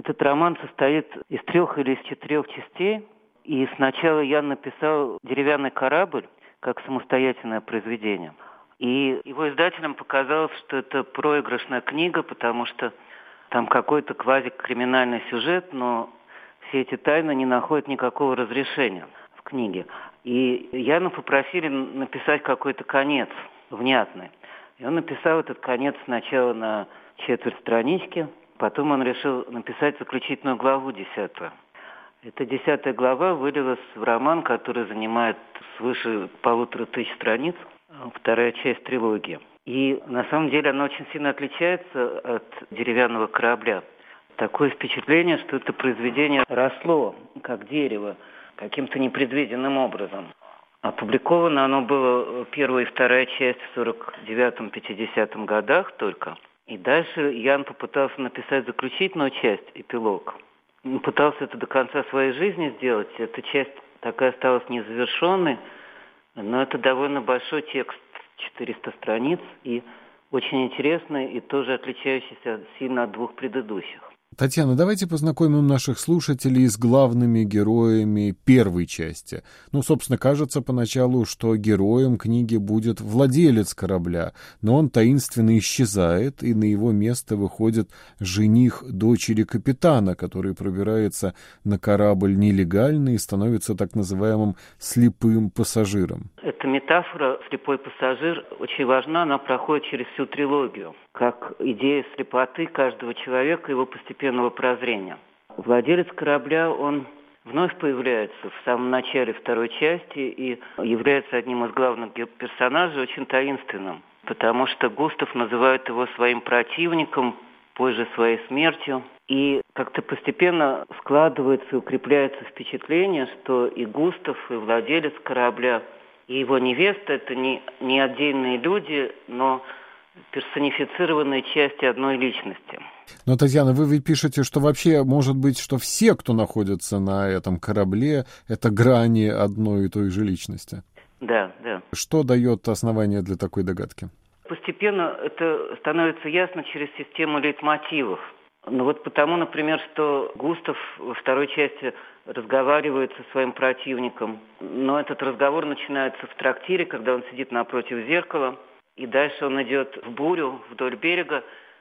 Этот роман состоит из 3 или из 4 частей. И сначала Ян написал «Деревянный корабль» как самостоятельное произведение. И его издателям показалось, что это проигрышная книга, потому что там какой-то квазикриминальный сюжет, но все эти тайны не находят никакого разрешения в книге. И Яна попросили написать какой-то конец внятный. И он написал этот конец сначала на четверть странички, потом он решил написать заключительную главу 10-ю. Эта 10-я глава вылилась в роман, который занимает свыше 1500 страниц, вторая часть трилогии. И на самом деле она очень сильно отличается от «Деревянного корабля». Такое впечатление, что это произведение росло, как дерево, каким-то непредвиденным образом. Опубликовано оно было, первая и вторая часть, в 49-50 годах только. И дальше Ян попытался написать заключительную часть, эпилог. Он пытался это до конца своей жизни сделать. Эта часть такая осталась незавершенной, но это довольно большой текст, 400 страниц, и очень интересный, и тоже отличающийся сильно от 2 предыдущих. Татьяна, давайте познакомим наших слушателей с главными героями первой части. Собственно, кажется поначалу, что героем книги будет владелец корабля, но он таинственно исчезает, и на его место выходит жених дочери капитана, который пробирается на корабль нелегально и становится так называемым слепым пассажиром. Эта метафора «слепой пассажир» очень важна, она проходит через всю трилогию, как идея слепоты каждого человека, его постепенного прозрения. Владелец корабля, он вновь появляется в самом начале второй части и является одним из главных персонажей, очень таинственным, потому что Густав называет его своим противником, позже своей смертью. И как-то постепенно складывается и укрепляется впечатление, что и Густав, и владелец корабля, и его невеста – это не отдельные люди, но персонифицированные части одной личности. Но, Татьяна, вы ведь пишете, что вообще может быть, что все, кто находится на этом корабле, это грани одной и той же личности. Да, да. Что дает основание для такой догадки? Постепенно это становится ясно через систему лейтмотивов. Потому, например, что Густав во второй части разговаривает со своим противником, но этот разговор начинается в трактире, когда он сидит напротив зеркала, и дальше он идет в бурю вдоль берега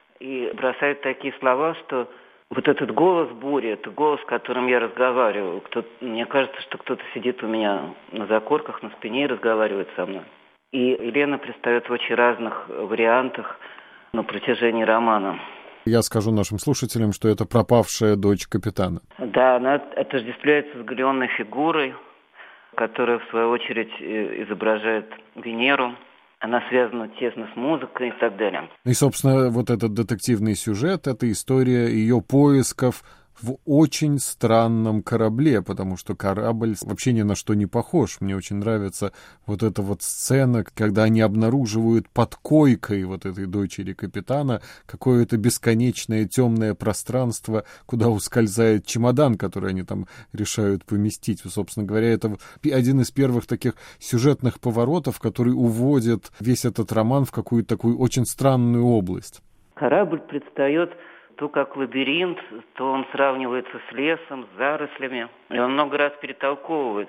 и бросает такие слова, что вот этот голос бури, это голос, с которым я разговариваю. Мне кажется, что кто-то сидит у меня на закорках, на спине и разговаривает со мной. И Елена предстает в очень разных вариантах на протяжении романа. Я скажу нашим слушателям, что это пропавшая дочь капитана. Да, она отождествляется с галеонной фигурой, которая, в свою очередь, изображает Венеру. Она связана тесно с музыкой и так далее. И, собственно, вот этот детективный сюжет, это история ее поисков в очень странном корабле, потому что корабль вообще ни на что не похож. Мне очень нравится вот эта вот сцена, когда они обнаруживают под койкой вот этой дочери капитана какое-то бесконечное темное пространство, куда ускользает чемодан, который они там решают поместить. Собственно говоря, это один из первых таких сюжетных поворотов, который уводит весь этот роман в какую-то такую очень странную область. Корабль предстает то как лабиринт, то он сравнивается с лесом, с зарослями, и он много раз перетолковывается.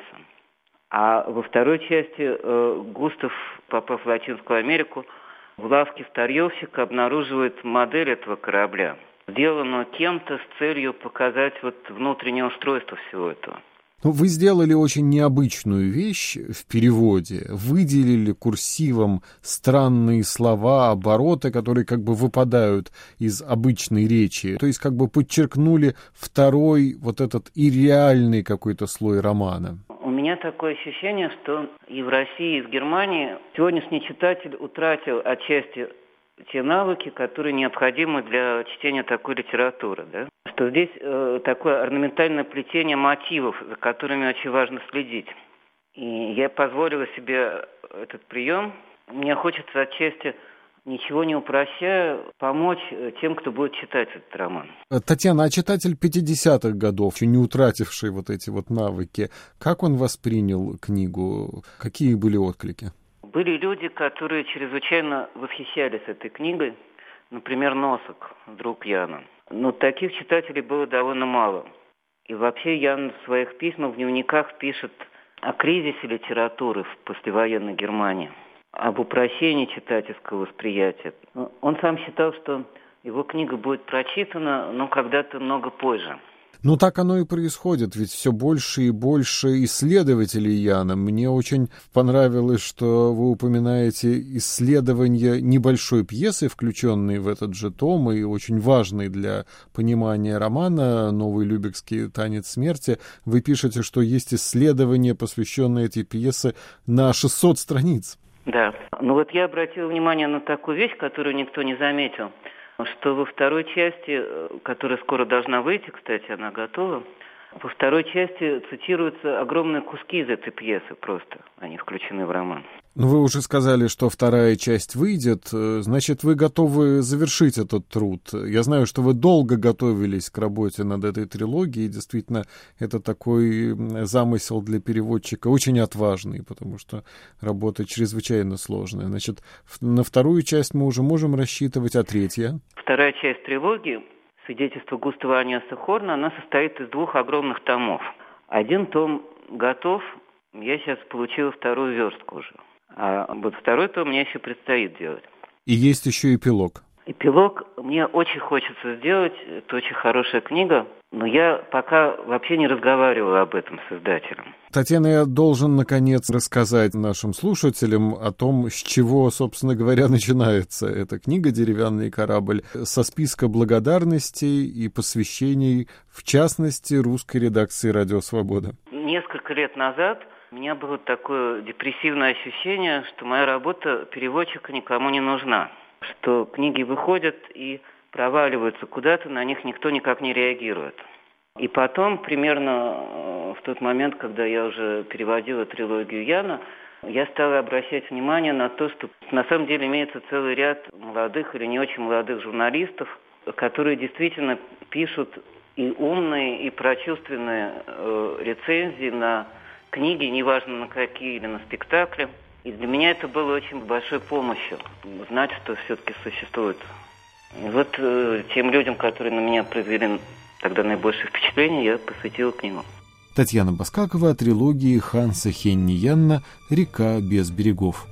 А во второй части Густав, попав в Латинскую Америку, в лавке старьевщика обнаруживает модель этого корабля, сделанную кем-то с целью показать внутреннее устройство всего этого. Вы сделали очень необычную вещь в переводе. Выделили курсивом странные слова, обороты, которые как бы выпадают из обычной речи. То есть как бы подчеркнули второй вот этот ирреальный какой-то слой романа. У меня такое ощущение, что и в России, и в Германии сегодняшний читатель утратил отчасти те навыки, которые необходимы для чтения такой литературы, да? Что здесь такое орнаментальное плетение мотивов, за которыми очень важно следить. И я позволила себе этот прием. Мне хочется отчасти, ничего не упрощая, помочь тем, кто будет читать этот роман. Татьяна, а читатель 50-х годов, еще не утративший вот эти вот навыки, как он воспринял книгу? Какие были отклики? Были люди, которые чрезвычайно восхищались этой книгой. Например, Носок, друг Яна. Но таких читателей было довольно мало. И вообще Ян в своих письмах, в дневниках пишет о кризисе литературы в послевоенной Германии, об упрощении читательского восприятия. Он сам считал, что его книга будет прочитана, но когда-то много позже. Ну, так оно и происходит, ведь все больше и больше исследователей Яна. Мне очень понравилось, что вы упоминаете исследование небольшой пьесы, включенной в этот же том, и очень важной для понимания романа «Новый Любекский танец смерти». Вы пишете, что есть исследование, посвященное этой пьесе, на 600 страниц. Да. Ну вот я обратил внимание на такую вещь, которую никто не заметил, что во второй части, которая скоро должна выйти, кстати, она готова, во второй части цитируются огромные куски из этой пьесы просто, они включены в роман. Ну, вы уже сказали, что вторая часть выйдет, значит, вы готовы завершить этот труд. Я знаю, что вы долго готовились к работе над этой трилогией, действительно, это такой замысел для переводчика очень отважный, потому что работа чрезвычайно сложная. Значит, на вторую часть мы уже можем рассчитывать, а третья? Вторая часть трилогии «Свидетельство Густава Аниаса Хорна», она состоит из 2 огромных томов. Один том готов, я сейчас получила вторую верстку уже. А вот второй том мне еще предстоит делать. И есть еще эпилог. Эпилог мне очень хочется сделать, это очень хорошая книга, но я пока вообще не разговаривала об этом с издателем. Татьяна, я должен, наконец, рассказать нашим слушателям о том, с чего, собственно говоря, начинается эта книга «Деревянный корабль», со списка благодарностей и посвящений, в частности, русской редакции «Радио Свобода». Несколько лет назад у меня было такое депрессивное ощущение, что моя работа переводчика никому не нужна, что книги выходят и проваливаются куда-то, на них никто никак не реагирует. И потом, примерно в тот момент, когда я уже переводила трилогию Яна, я стала обращать внимание на то, что на самом деле имеется целый ряд молодых или не очень молодых журналистов, которые действительно пишут и умные, и прочувственные рецензии на книги, неважно на какие, или на спектакли. И для меня это было очень большой помощью, знать, что все-таки существует. И вот тем людям, которые на меня произвели тогда наибольшее впечатление, я посвятила книгу. Татьяна Баскакова о трилогии Ханса Хенни Янна «Река без берегов».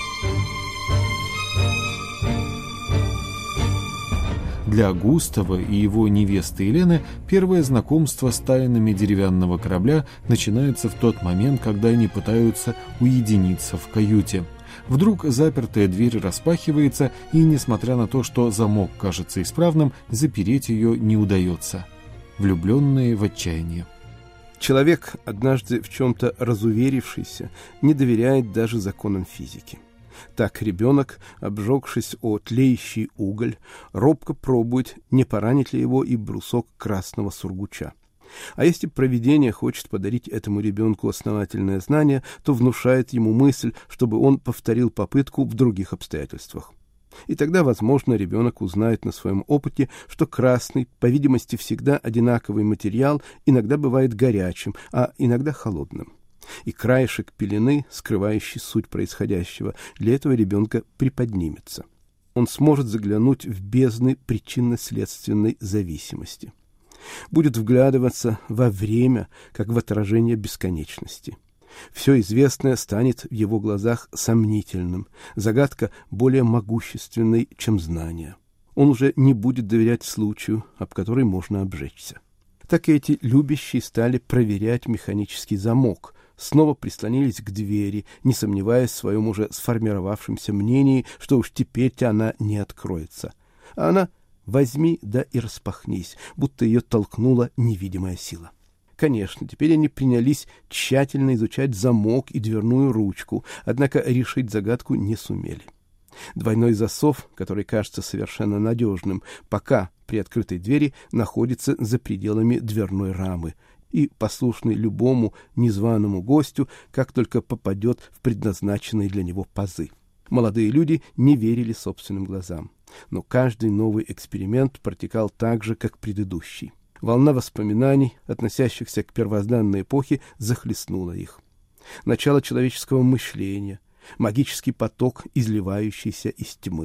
Для Густава и его невесты Елены первое знакомство с тайнами деревянного корабля начинается в тот момент, когда они пытаются уединиться в каюте. Вдруг запертая дверь распахивается, и, несмотря на то, что замок кажется исправным, запереть ее не удается. Влюбленные в отчаянии. Человек, однажды в чем-то разуверившийся, не доверяет даже законам физики. Так ребенок, обжегшись о тлеющий уголь, робко пробует, не поранит ли его и брусок красного сургуча. А если провидение хочет подарить этому ребенку основательное знание, то внушает ему мысль, чтобы он повторил попытку в других обстоятельствах. И тогда, возможно, ребенок узнает на своем опыте, что красный, по видимости, всегда одинаковый материал, иногда бывает горячим, а иногда холодным. И краешек пелены, скрывающий суть происходящего, для этого ребенка приподнимется. Он сможет заглянуть в бездны причинно-следственной зависимости. Будет вглядываться во время, как в отражение бесконечности. Все известное станет в его глазах сомнительным, загадка более могущественной, чем знание. Он уже не будет доверять случаю, об который можно обжечься. Так и эти любящие стали проверять механический замок, снова прислонились к двери, не сомневаясь в своем уже сформировавшемся мнении, что уж теперь-то она не откроется. А она возьми да и распахнись, будто ее толкнула невидимая сила. Конечно, теперь они принялись тщательно изучать замок и дверную ручку, однако решить загадку не сумели. Двойной засов, который кажется совершенно надежным, пока при открытой двери находится за пределами дверной рамы и послушный любому незваному гостю, как только попадет в предназначенные для него пазы. Молодые люди не верили собственным глазам, но каждый новый эксперимент протекал так же, как предыдущий. Волна воспоминаний, относящихся к первозданной эпохе, захлестнула их. Начало человеческого мышления, магический поток, изливающийся из тьмы.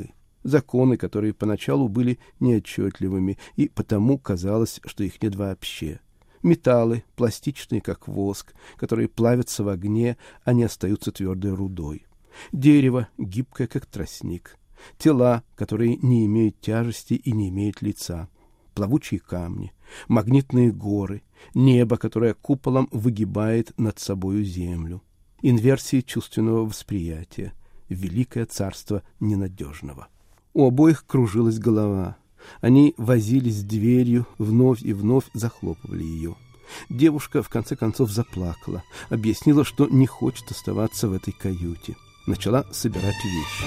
Законы, которые поначалу были неотчетливыми, и потому казалось, что их нет вообще. Металлы, пластичные, как воск, которые плавятся в огне, они остаются твердой рудой. Дерево, гибкое, как тростник. Тела, которые не имеют тяжести и не имеют лица. Плавучие камни, магнитные горы, небо, которое куполом выгибает над собою землю. Инверсии чувственного восприятия. Великое царство ненадежного. У обоих кружилась голова. Они возились с дверью, вновь и вновь захлопывали ее. Девушка в конце концов заплакала, объяснила, что не хочет оставаться в этой каюте. Начала собирать вещи.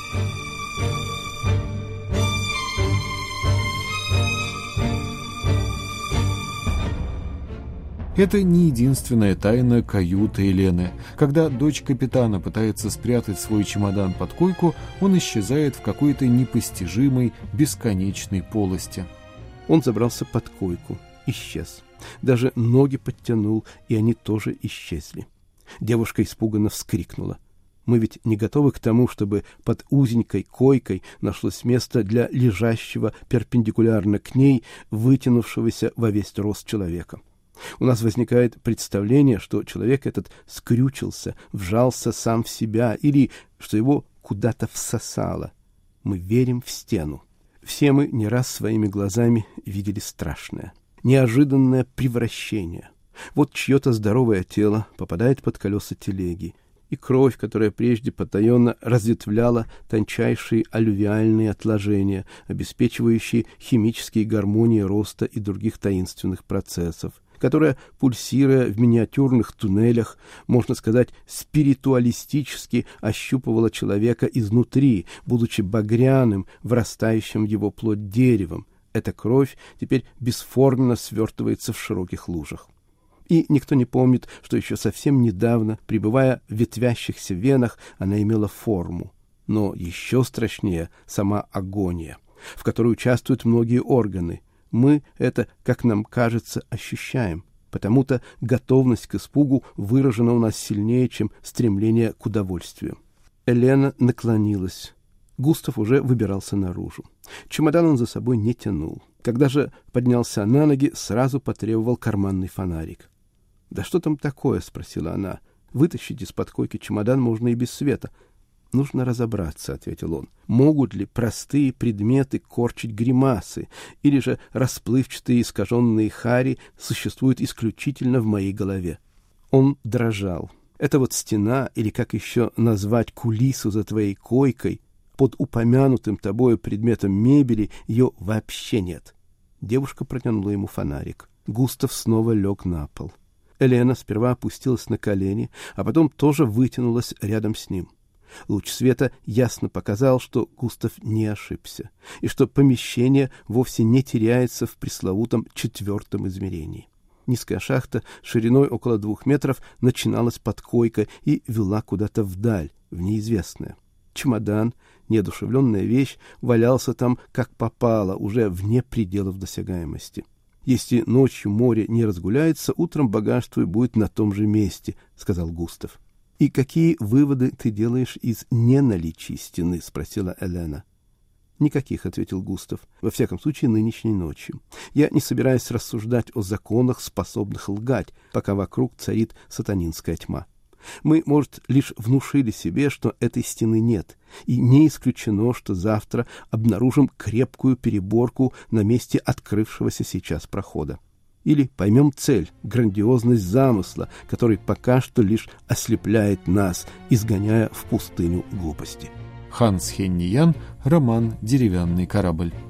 Это не единственная тайна каюты Елены. Когда дочь капитана пытается спрятать свой чемодан под койку, он исчезает в какой-то непостижимой, бесконечной полости. Он забрался под койку, исчез. Даже ноги подтянул, и они тоже исчезли. Девушка испуганно вскрикнула. Мы ведь не готовы к тому, чтобы под узенькой койкой нашлось место для лежащего перпендикулярно к ней, вытянувшегося во весь рост человека. У нас возникает представление, что человек этот скрючился, вжался сам в себя или что его куда-то всосало. Мы верим в стену. Все мы не раз своими глазами видели страшное, неожиданное превращение. Вот чье-то здоровое тело попадает под колеса телеги, и кровь, которая прежде потаенно разветвляла тончайшие аллювиальные отложения, обеспечивающие химические гармонии роста и других таинственных процессов, которая, пульсируя в миниатюрных туннелях, можно сказать, спиритуалистически ощупывала человека изнутри, будучи багряным, врастающим в его плоть деревом. Эта кровь теперь бесформенно свертывается в широких лужах. И никто не помнит, что еще совсем недавно, пребывая в ветвящихся венах, она имела форму. Но еще страшнее сама агония, в которой участвуют многие органы. Мы это, как нам кажется, ощущаем, потому-то готовность к испугу выражена у нас сильнее, чем стремление к удовольствию. Елена наклонилась. Густав уже выбирался наружу. Чемодан он за собой не тянул. Когда же поднялся на ноги, сразу потребовал карманный фонарик. «Да что там такое?» — спросила она. «Вытащить из-под койки чемодан можно и без света». «Нужно разобраться», — ответил он. «Могут ли простые предметы корчить гримасы, или же расплывчатые искаженные хари существуют исключительно в моей голове?» Он дрожал. «Это вот стена, или как еще назвать кулису за твоей койкой, под упомянутым тобою предметом мебели ее вообще нет». Девушка протянула ему фонарик. Густав снова лег на пол. Елена сперва опустилась на колени, а потом тоже вытянулась рядом с ним. Луч света ясно показал, что Густав не ошибся, и что помещение вовсе не теряется в пресловутом 4-м измерении. Низкая шахта шириной около 2 метров начиналась под койкой и вела куда-то вдаль, в неизвестное. Чемодан, неодушевленная вещь, валялся там как попало, уже вне пределов досягаемости. «Если ночью море не разгуляется, утром багаж твой будет на том же месте», — сказал Густав. «И какие выводы ты делаешь из неналичия стены?» — спросила Елена. «Никаких», — ответил Густав, — «во всяком случае нынешней ночью. Я не собираюсь рассуждать о законах, способных лгать, пока вокруг царит сатанинская тьма. Мы, может, лишь внушили себе, что этой стены нет, и не исключено, что завтра обнаружим крепкую переборку на месте открывшегося сейчас прохода. Или поймем цель, грандиозность замысла, который пока что лишь ослепляет нас, изгоняя в пустыню глупости». Ханс Хенни Ян, роман «Деревянный корабль».